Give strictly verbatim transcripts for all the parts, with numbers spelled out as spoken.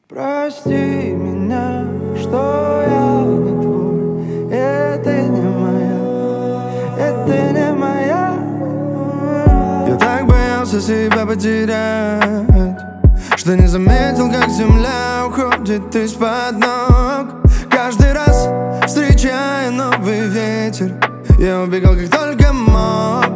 Прости меня, что я не твой, это не моя, это не моя. Я так боялся себя потерять, что не заметил, как земля уходит из-под ног. Каждый раз, встречая новый ветер, я убегал как только мог.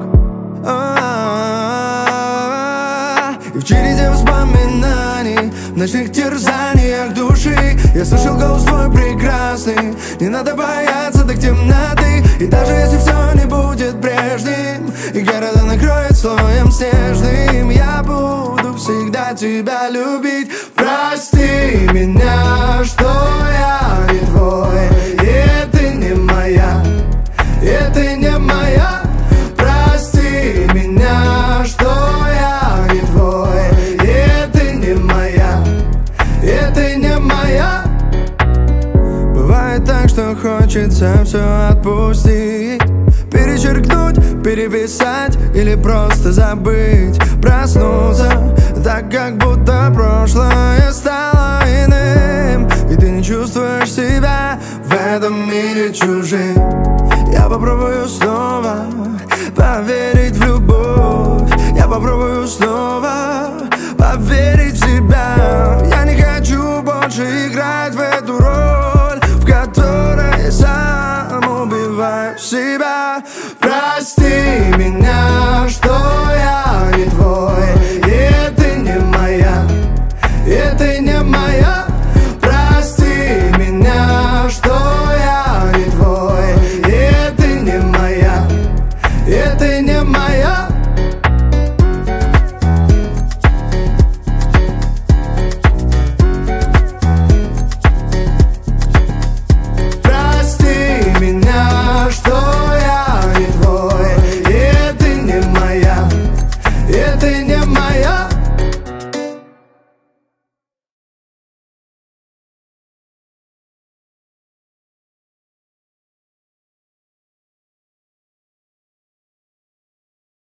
И в череде воспоминаний, в ночных терзаниях души я слышал голос твой прекрасный: не надо бояться так темноты. И даже если все не будет прежним, и города накроет слоем снежным, я буду всегда тебя любить. Прости меня, что я не твой, и ты не моя, и ты не моя. Прости меня, что я не твой, и ты не моя, и ты не моя. Бывает так, что хочется все отпустить, перечеркнуть, переписать или просто забыть. Проснуться так, как будто прошлое стало иным, и ты не чувствуешь себя в этом мире чужим. Я попробую снова поверить в любовь, я попробую снова поверить в себя. Я не хочу больше играть в эту роль, в которой сам убиваю себя. Прости меня, что я не твой, и ты не моя, и ты не моя. Прости меня, что я не твой, и ты не моя, и ты не моя. Прости меня, что я не твой, и ты не моя, и ты не моя.